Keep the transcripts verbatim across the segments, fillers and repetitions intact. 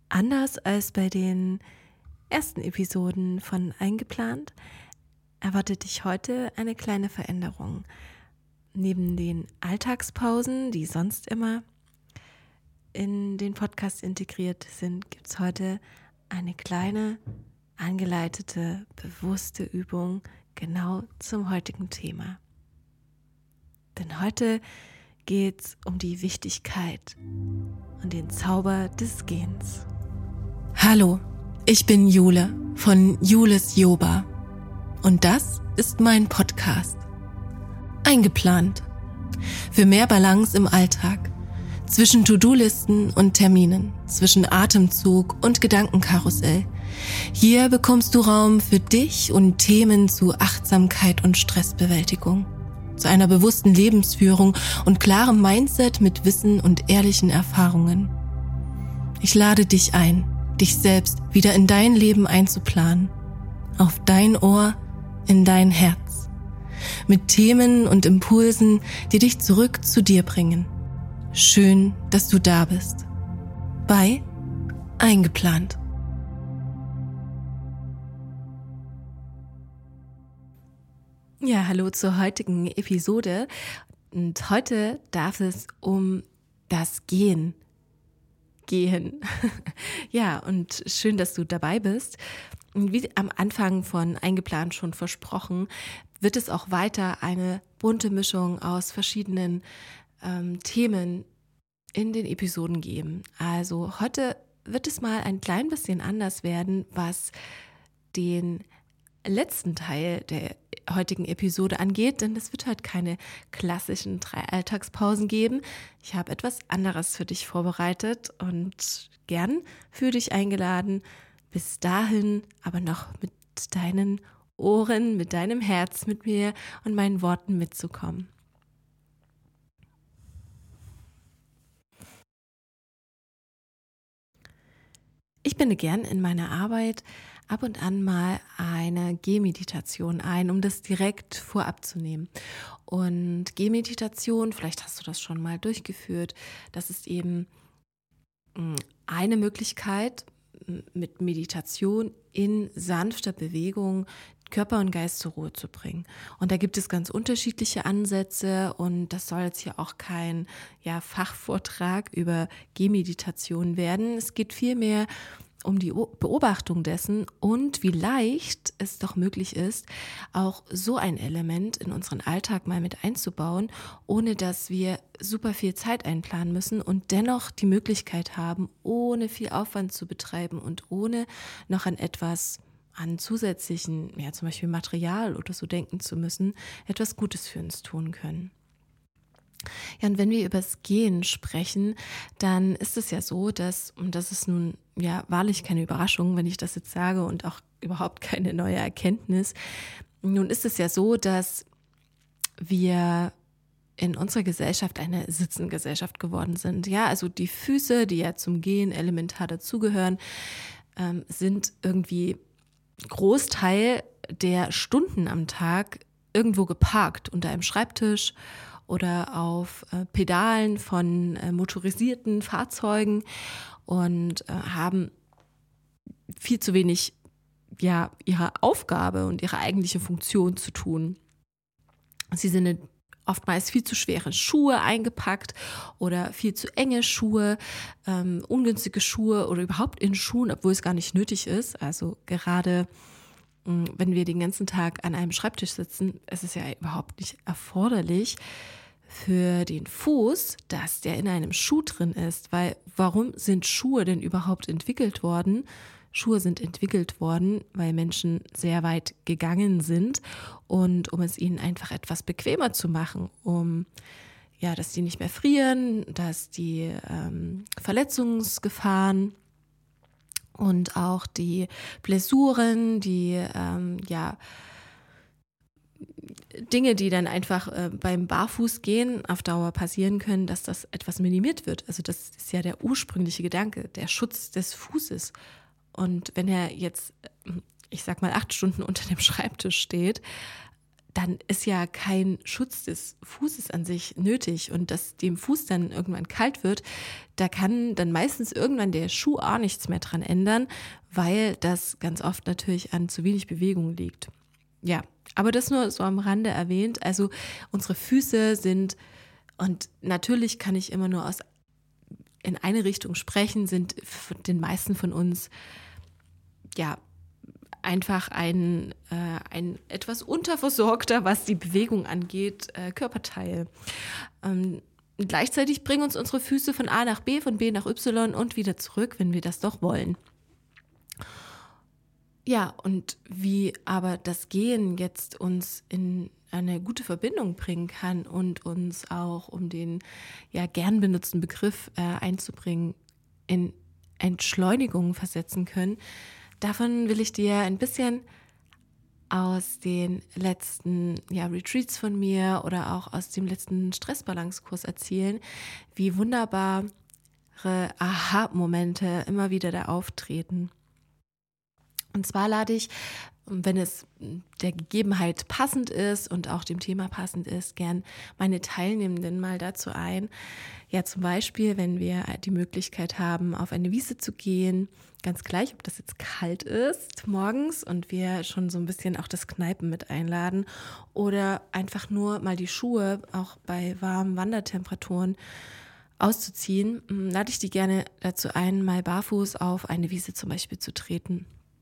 Anders als bei den ersten Episoden von Eingeplant erwartet dich heute eine kleine Veränderung. Neben den Alltagspausen, die sonst immer in den Podcast integriert sind, gibt es heute eine kleine, angeleitete, bewusste Übung genau zum heutigen Thema. Denn heute geht es um die Wichtigkeit und den Zauber des Gehens. Hallo, ich bin Jule von Jules Yoba und das ist mein Podcast. Eingeplant. Für mehr Balance im Alltag, zwischen To-Do-Listen und Terminen, zwischen Atemzug und Gedankenkarussell. Hier bekommst du Raum für dich und Themen zu Achtsamkeit und Stressbewältigung, zu einer bewussten Lebensführung und klarem Mindset mit Wissen und ehrlichen Erfahrungen. Ich lade dich ein, dich selbst wieder in dein Leben einzuplanen, auf dein Ohr, in dein Herz, mit Themen und Impulsen, die dich zurück zu dir bringen. Schön, dass du da bist. Bei Eingeplant. Ja, hallo zur heutigen Episode. Und heute darf es um das Gehen gehen. Ja, und schön, dass du dabei bist. Wie am Anfang von Eingeplant schon versprochen, wird es auch weiter eine bunte Mischung aus verschiedenen ähm, Themen in den Episoden geben. Also heute wird es mal ein klein bisschen anders werden, was den letzten Teil der heutigen Episode angeht, denn es wird heute keine klassischen drei Alltagspausen geben. Ich habe etwas anderes für dich vorbereitet und gern für dich eingeladen, bis dahin aber noch mit deinen Ohren, mit deinem Herz, mit mir und meinen Worten mitzukommen. Ich binde gern in meiner Arbeit ab und an mal eine Gehmeditation ein, um das direkt vorab zu nehmen. Und Gehmeditation, vielleicht hast du das schon mal durchgeführt, das ist eben eine Möglichkeit, mit Meditation in sanfter Bewegung Körper und Geist zur Ruhe zu bringen. Und da gibt es ganz unterschiedliche Ansätze und das soll jetzt hier auch kein ja, Fachvortrag über Gehmeditation werden. Es geht vielmehr um die Beobachtung dessen und wie leicht es doch möglich ist, auch so ein Element in unseren Alltag mal mit einzubauen, ohne dass wir super viel Zeit einplanen müssen und dennoch die Möglichkeit haben, ohne viel Aufwand zu betreiben und ohne noch an etwas an zusätzlichen, ja zum Beispiel Material oder so denken zu müssen, etwas Gutes für uns tun können. Ja, und wenn wir über das Gehen sprechen, dann ist es ja so, dass, und das ist nun ja wahrlich keine Überraschung, wenn ich das jetzt sage und auch überhaupt keine neue Erkenntnis, nun ist es ja so, dass wir in unserer Gesellschaft eine Sitzengesellschaft geworden sind. Ja, also die Füße, die ja zum Gehen elementar dazugehören, ähm, sind irgendwie Großteil der Stunden am Tag irgendwo geparkt, unter einem Schreibtisch oder auf äh, Pedalen von äh, motorisierten Fahrzeugen und äh, haben viel zu wenig ja, ihre Aufgabe und ihre eigentliche Funktion zu tun. Sie sind in oftmals viel zu schwere Schuhe eingepackt oder viel zu enge Schuhe, ähm, ungünstige Schuhe oder überhaupt in Schuhen, obwohl es gar nicht nötig ist. Also gerade mh, wenn wir den ganzen Tag an einem Schreibtisch sitzen, ist es ja überhaupt nicht erforderlich für den Fuß, dass der in einem Schuh drin ist. Weil warum sind Schuhe denn überhaupt entwickelt worden? Schuhe sind entwickelt worden, weil Menschen sehr weit gegangen sind und um es ihnen einfach etwas bequemer zu machen, um ja, dass die nicht mehr frieren, dass die ähm, Verletzungsgefahren und auch die Blessuren, die ähm, ja Dinge, die dann einfach äh, beim Barfußgehen auf Dauer passieren können, dass das etwas minimiert wird. Also das ist ja der ursprüngliche Gedanke, der Schutz des Fußes. Und wenn er jetzt, ich sag mal, acht Stunden unter dem Schreibtisch steht, dann ist ja kein Schutz des Fußes an sich nötig und dass dem Fuß dann irgendwann kalt wird, da kann dann meistens irgendwann der Schuh auch nichts mehr dran ändern, weil das ganz oft natürlich an zu wenig Bewegung liegt. Ja, aber das nur so am Rande erwähnt. Also unsere Füße sind, und natürlich kann ich immer nur aus in eine Richtung sprechen, sind für den meisten von uns ja einfach ein, äh, ein etwas unterversorgter, was die Bewegung angeht, äh, Körperteil. Ähm, gleichzeitig bringen uns unsere Füße von A nach B, von B nach Y und wieder zurück, wenn wir das doch wollen. Ja, und wie aber das Gehen jetzt uns in eine gute Verbindung bringen kann und uns auch, um den ja gern benutzten Begriff äh, einzubringen, in Entschleunigung versetzen können, davon will ich dir ein bisschen aus den letzten ja, Retreats von mir oder auch aus dem letzten Stressbalancenkurs erzählen, wie wunderbare Aha-Momente immer wieder da auftreten. Und zwar lade ich, wenn es der Gegebenheit passend ist und auch dem Thema passend ist, gern meine Teilnehmenden mal dazu ein. Ja, zum Beispiel, wenn wir die Möglichkeit haben, auf eine Wiese zu gehen, ganz gleich, ob das jetzt kalt ist morgens und wir schon so ein bisschen auch das Kneipen mit einladen oder einfach nur mal die Schuhe auch bei warmen Wandertemperaturen auszuziehen, lade ich die gerne dazu ein, mal barfuß auf eine Wiese zum Beispiel zu treten.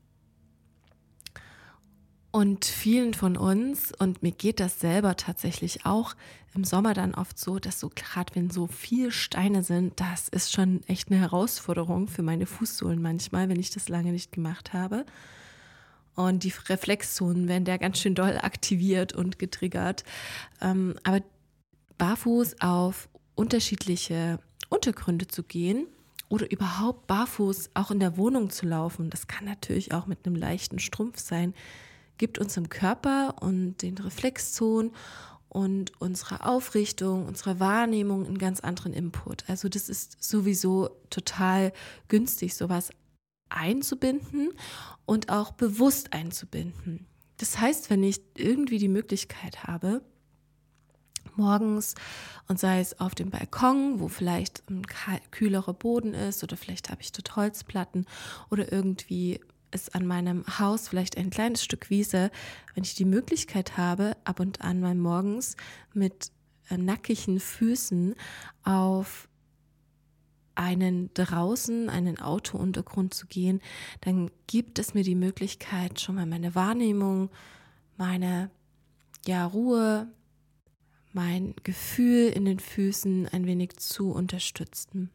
Und vielen von uns, und mir geht das selber tatsächlich auch im Sommer dann oft so, dass so gerade wenn so viel Steine sind, das ist schon echt eine Herausforderung für meine Fußsohlen manchmal, wenn ich das lange nicht gemacht habe. Und die Reflexzonen werden da ganz schön doll aktiviert und getriggert. Aber barfuß auf unterschiedliche Untergründe zu gehen oder überhaupt barfuß auch in der Wohnung zu laufen, das kann natürlich auch mit einem leichten Strumpf sein, gibt unserem Körper und den Reflexzonen und unserer Aufrichtung, unserer Wahrnehmung einen ganz anderen Input. Also das ist sowieso total günstig, sowas einzubinden und auch bewusst einzubinden. Das heißt, wenn ich irgendwie die Möglichkeit habe, morgens, und sei es auf dem Balkon, wo vielleicht ein kühlerer Boden ist oder vielleicht habe ich dort Holzplatten oder irgendwie ist an meinem Haus vielleicht ein kleines Stück Wiese, wenn ich die Möglichkeit habe, ab und an mal morgens mit äh, nackigen Füßen auf einen draußen, einen Autountergrund zu gehen, dann gibt es mir die Möglichkeit, schon mal meine Wahrnehmung, meine ja, Ruhe, mein Gefühl in den Füßen ein wenig zu unterstützen.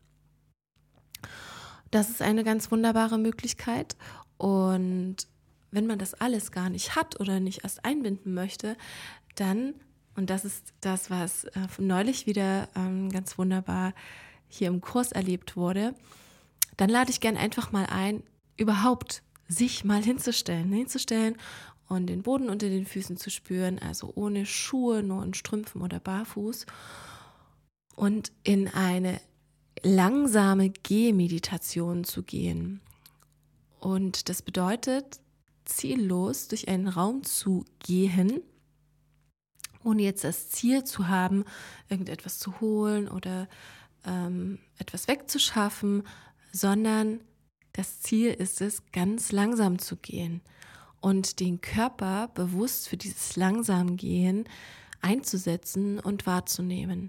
Das ist eine ganz wunderbare Möglichkeit. Und wenn man das alles gar nicht hat oder nicht erst einbinden möchte, dann, und das ist das, was äh, neulich wieder ähm, ganz wunderbar hier im Kurs erlebt wurde, dann lade ich gern einfach mal ein, überhaupt sich mal hinzustellen, hinzustellen und den Boden unter den Füßen zu spüren, also ohne Schuhe, nur in Strümpfen oder barfuß und in eine langsame Gehmeditation zu gehen. Und das bedeutet, ziellos durch einen Raum zu gehen, ohne jetzt das Ziel zu haben, irgendetwas zu holen oder ähm, etwas wegzuschaffen, sondern das Ziel ist es, ganz langsam zu gehen und den Körper bewusst für dieses langsam Gehen einzusetzen und wahrzunehmen.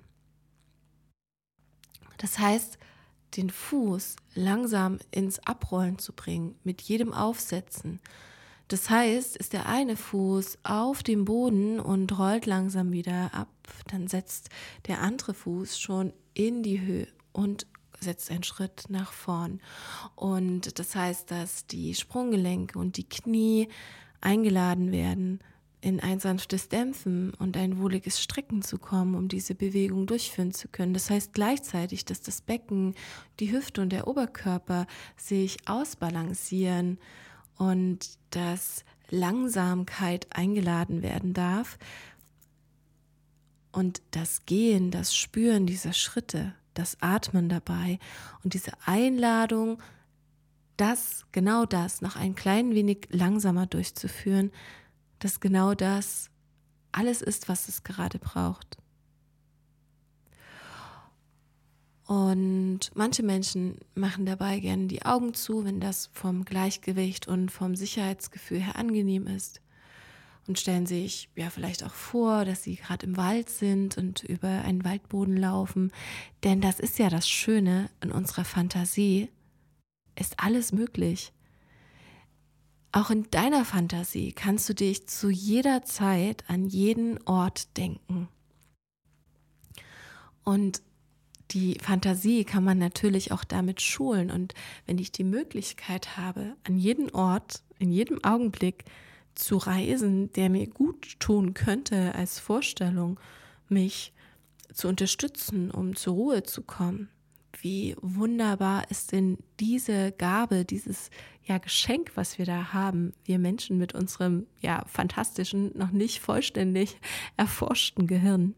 Das heißt, den Fuß langsam ins Abrollen zu bringen, mit jedem Aufsetzen. Das heißt, ist der eine Fuß auf dem Boden und rollt langsam wieder ab, dann setzt der andere Fuß schon in die Höhe und setzt einen Schritt nach vorn. Und das heißt, dass die Sprunggelenke und die Knie eingeladen werden, in ein sanftes Dämpfen und ein wohliges Strecken zu kommen, um diese Bewegung durchführen zu können. Das heißt gleichzeitig, dass das Becken, die Hüfte und der Oberkörper sich ausbalancieren und dass Langsamkeit eingeladen werden darf und das Gehen, das Spüren dieser Schritte, das Atmen dabei und diese Einladung, das, genau das noch ein klein wenig langsamer durchzuführen, dass genau das alles ist, was es gerade braucht. Und manche Menschen machen dabei gerne die Augen zu, wenn das vom Gleichgewicht und vom Sicherheitsgefühl her angenehm ist. Und stellen sich ja vielleicht auch vor, dass sie gerade im Wald sind und über einen Waldboden laufen. Denn das ist ja das Schöne in unserer Fantasie, ist alles möglich. Auch in deiner Fantasie kannst du dich zu jeder Zeit an jeden Ort denken. Und die Fantasie kann man natürlich auch damit schulen. Und wenn ich die Möglichkeit habe, an jeden Ort, in jedem Augenblick zu reisen, der mir gut tun könnte als Vorstellung, mich zu unterstützen, um zur Ruhe zu kommen. Wie wunderbar ist denn diese Gabe, dieses ja, Geschenk, was wir da haben, wir Menschen mit unserem ja, fantastischen, noch nicht vollständig erforschten Gehirn.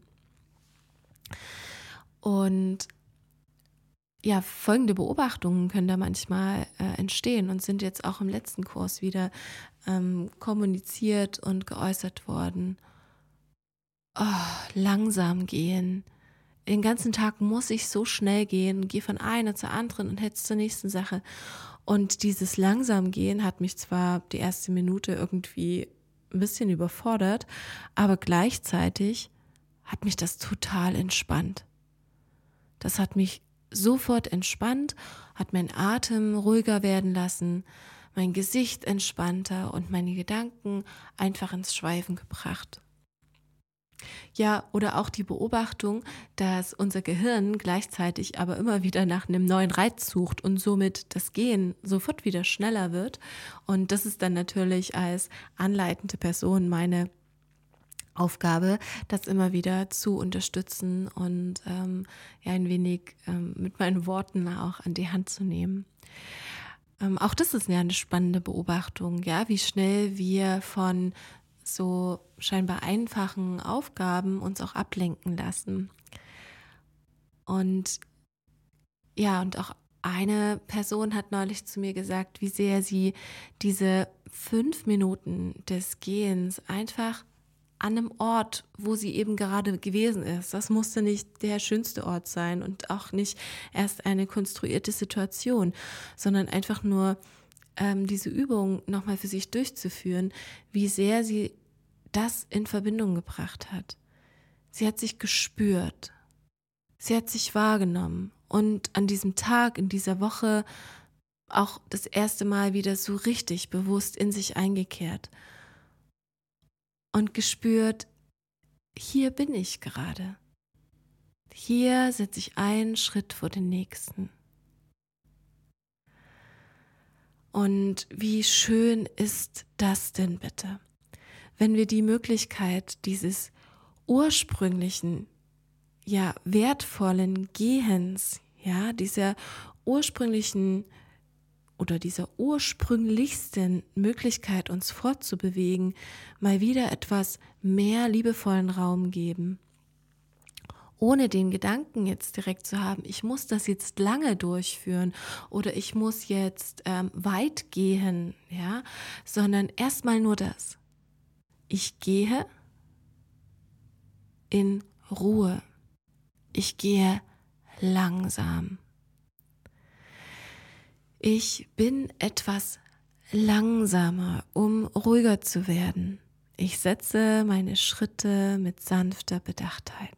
Und ja, folgende Beobachtungen können da manchmal äh, entstehen und sind jetzt auch im letzten Kurs wieder ähm, kommuniziert und geäußert worden. Oh, langsam gehen. Den ganzen Tag muss ich so schnell gehen, gehe von einer zur anderen und jetzt zur nächsten Sache. Und dieses langsam gehen hat mich zwar die erste Minute irgendwie ein bisschen überfordert, aber gleichzeitig hat mich das total entspannt. Das hat mich sofort entspannt, hat meinen Atem ruhiger werden lassen, mein Gesicht entspannter und meine Gedanken einfach ins Schweifen gebracht. Ja, oder auch die Beobachtung, dass unser Gehirn gleichzeitig aber immer wieder nach einem neuen Reiz sucht und somit das Gehen sofort wieder schneller wird. Und das ist dann natürlich als anleitende Person meine Aufgabe, das immer wieder zu unterstützen und ähm, ja, ein wenig ähm, mit meinen Worten auch an die Hand zu nehmen. Ähm, auch das ist ja eine spannende Beobachtung, ja, wie schnell wir von so scheinbar einfachen Aufgaben uns auch ablenken lassen. Und ja, und auch eine Person hat neulich zu mir gesagt, wie sehr sie diese fünf Minuten des Gehens einfach an einem Ort, wo sie eben gerade gewesen ist. Das musste nicht der schönste Ort sein und auch nicht erst eine konstruierte Situation, sondern einfach nur ähm, diese Übung nochmal für sich durchzuführen, wie sehr sie das in Verbindung gebracht hat. Sie hat sich gespürt, sie hat sich wahrgenommen und an diesem Tag, in dieser Woche auch das erste Mal wieder so richtig bewusst in sich eingekehrt. Und gespürt, hier bin ich gerade. Hier setze ich einen Schritt vor den nächsten. Und wie schön ist das denn bitte, wenn wir die Möglichkeit dieses ursprünglichen, ja, wertvollen Gehens, ja, dieser ursprünglichen oder dieser ursprünglichsten Möglichkeit, uns fortzubewegen, mal wieder etwas mehr liebevollen Raum geben. Ohne den Gedanken jetzt direkt zu haben, ich muss das jetzt lange durchführen oder ich muss jetzt ähm, weit gehen, ja, sondern erstmal nur das. Ich gehe in Ruhe. Ich gehe langsam. Ich bin etwas langsamer, um ruhiger zu werden. Ich setze meine Schritte mit sanfter Bedachtheit.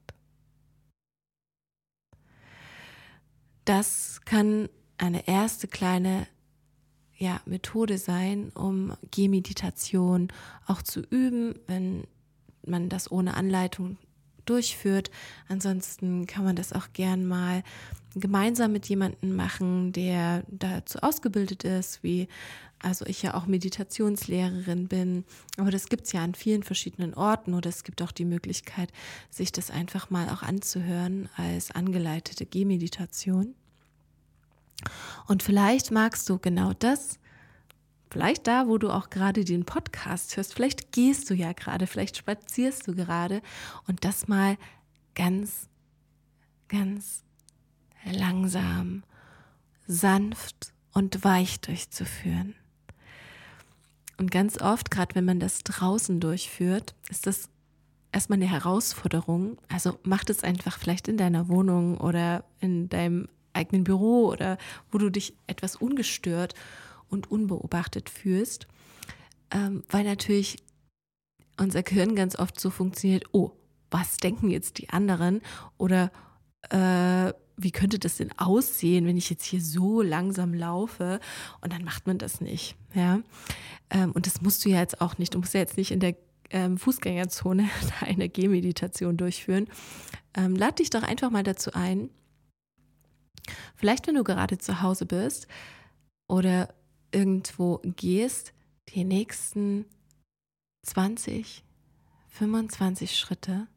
Das kann eine erste kleine ja, Methode sein, um Gehmeditation auch zu üben, wenn man das ohne Anleitung durchführt. Ansonsten kann man das auch gern mal gemeinsam mit jemandem machen, der dazu ausgebildet ist, wie also ich ja auch Meditationslehrerin bin. Aber das gibt es ja an vielen verschiedenen Orten oder es gibt auch die Möglichkeit, sich das einfach mal auch anzuhören als angeleitete Gehmeditation. Und vielleicht magst du genau das, vielleicht da, wo du auch gerade den Podcast hörst, vielleicht gehst du ja gerade, vielleicht spazierst du gerade und das mal ganz, ganz langsam, sanft und weich durchzuführen. Und ganz oft, gerade wenn man das draußen durchführt, ist das erstmal eine Herausforderung. Also mach das einfach vielleicht in deiner Wohnung oder in deinem eigenen Büro oder wo du dich etwas ungestört und unbeobachtet fühlst, ähm, weil natürlich unser Gehirn ganz oft so funktioniert, oh, was denken jetzt die anderen oder äh, wie könnte das denn aussehen, wenn ich jetzt hier so langsam laufe, und dann macht man das nicht, ja, ähm, und das musst du ja jetzt auch nicht, du musst ja jetzt nicht in der ähm, Fußgängerzone eine Gehmeditation durchführen. Ähm, lad dich doch einfach mal dazu ein, vielleicht wenn du gerade zu Hause bist oder irgendwo gehst, die nächsten zwanzig, fünfundzwanzig Schritte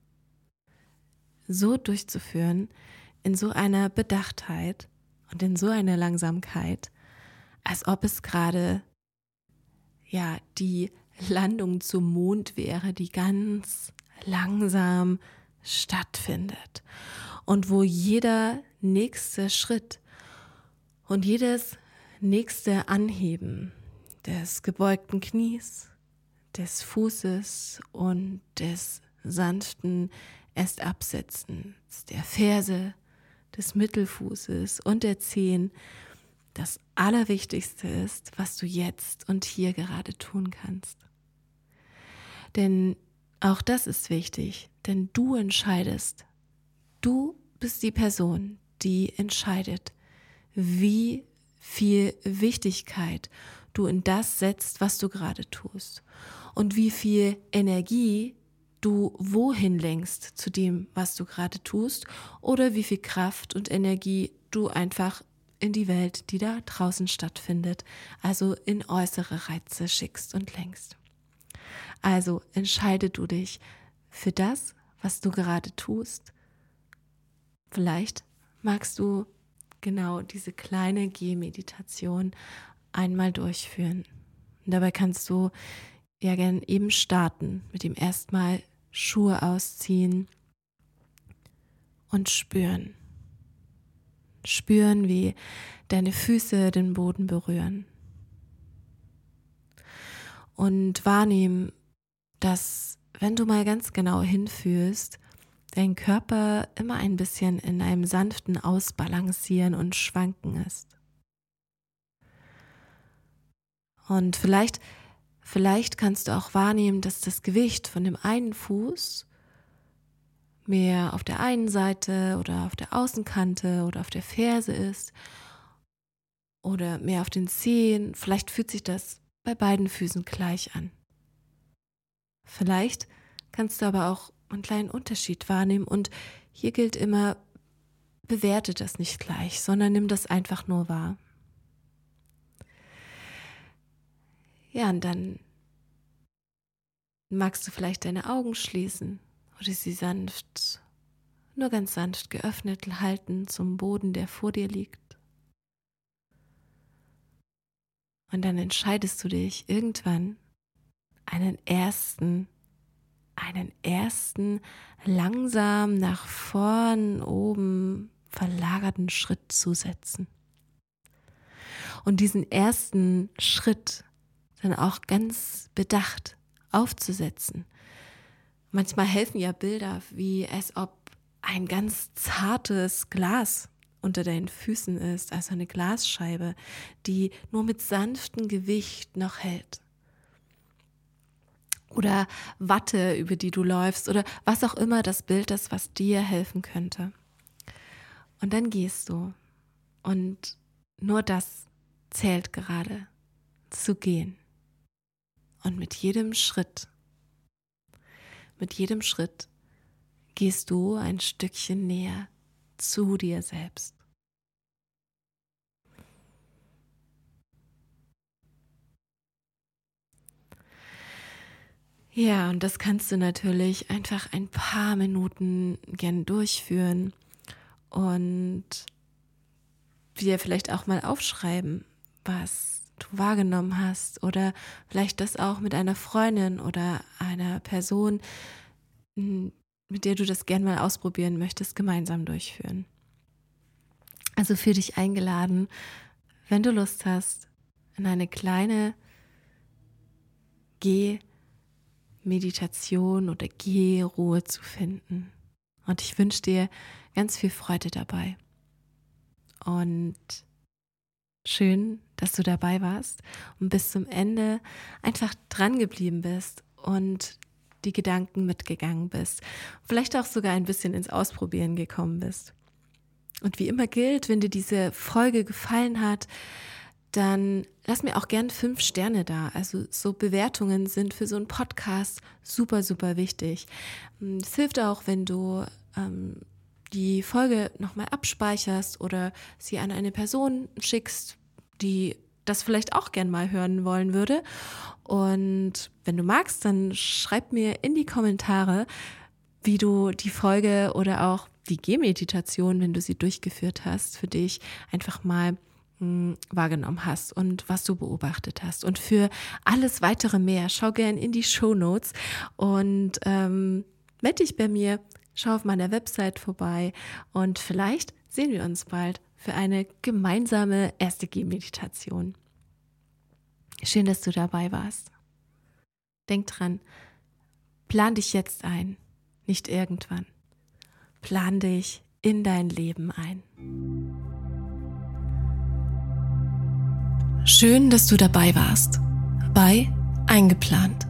so durchzuführen, in so einer Bedachtheit und in so einer Langsamkeit, als ob es gerade ja die Landung zum Mond wäre, die ganz langsam stattfindet und wo jeder nächste Schritt und jedes nächste Anheben des gebeugten Knies, des Fußes und des sanften Estabsetzens der Ferse, des Mittelfußes und der Zehen das Allerwichtigste ist, was du jetzt und hier gerade tun kannst. Denn auch das ist wichtig, denn du entscheidest. Du bist die Person, die entscheidet, wie viel Wichtigkeit du in das setzt, was du gerade tust und wie viel Energie du wohin lenkst zu dem, was du gerade tust, oder wie viel Kraft und Energie du einfach in die Welt, die da draußen stattfindet, also in äußere Reize schickst und lenkst. Also entscheide du dich für das, was du gerade tust. Vielleicht magst du genau diese kleine Gehmeditation einmal durchführen. Und dabei kannst du ja gern eben starten mit dem erstmal Schuhe ausziehen und spüren. Spüren, wie deine Füße den Boden berühren. Und wahrnehmen, dass, wenn du mal ganz genau hinfühlst, dein Körper immer ein bisschen in einem sanften Ausbalancieren und Schwanken ist. Und vielleicht, vielleicht kannst du auch wahrnehmen, dass das Gewicht von dem einen Fuß mehr auf der einen Seite oder auf der Außenkante oder auf der Ferse ist oder mehr auf den Zehen. Vielleicht fühlt sich das bei beiden Füßen gleich an. Vielleicht kannst du aber auch einen kleinen Unterschied wahrnehmen, und hier gilt immer, bewerte das nicht gleich, sondern nimm das einfach nur wahr. Ja, und dann magst du vielleicht deine Augen schließen oder sie sanft, nur ganz sanft geöffnet halten zum Boden, der vor dir liegt. Und dann entscheidest du dich irgendwann, einen ersten, einen ersten langsam nach vorn oben verlagerten Schritt zu setzen. Und diesen ersten Schritt dann auch ganz bedacht aufzusetzen. Manchmal helfen ja Bilder, wie als ob ein ganz zartes Glas unter deinen Füßen ist, also eine Glasscheibe, die nur mit sanftem Gewicht noch hält. Oder Watte, über die du läufst, oder was auch immer das Bild ist, was dir helfen könnte. Und dann gehst du, und nur das zählt gerade, zu gehen. Und mit jedem Schritt, mit jedem Schritt gehst du ein Stückchen näher zu dir selbst. Ja, und das kannst du natürlich einfach ein paar Minuten gern durchführen und dir vielleicht auch mal aufschreiben, was du wahrgenommen hast, oder vielleicht das auch mit einer Freundin oder einer Person, mit der du das gern mal ausprobieren möchtest, gemeinsam durchführen. Also fühl dich eingeladen, wenn du Lust hast, in eine kleine Meditation oder Gehruhe zu finden. Und ich wünsche dir ganz viel Freude dabei. Und schön, dass du dabei warst und bis zum Ende einfach dran geblieben bist und die Gedanken mitgegangen bist. Vielleicht auch sogar ein bisschen ins Ausprobieren gekommen bist. Und wie immer gilt, wenn dir diese Folge gefallen hat, dann lass mir auch gern fünf Sterne da. Also so Bewertungen sind für so einen Podcast super, super wichtig. Es hilft auch, wenn du ähm, die Folge nochmal abspeicherst oder sie an eine Person schickst, die das vielleicht auch gern mal hören wollen würde. Und wenn du magst, dann schreib mir in die Kommentare, wie du die Folge oder auch die Gehmeditation, wenn du sie durchgeführt hast, für dich einfach mal mh, wahrgenommen hast und was du beobachtet hast. Und für alles weitere mehr, schau gern in die Shownotes und ähm, melde dich bei mir, schau auf meiner Website vorbei und vielleicht sehen wir uns bald für eine gemeinsame erste Gehmeditation. Schön, dass du dabei warst. Denk dran, plan dich jetzt ein, nicht irgendwann. Plan dich in dein Leben ein. Schön, dass du dabei warst bei Eingeplant.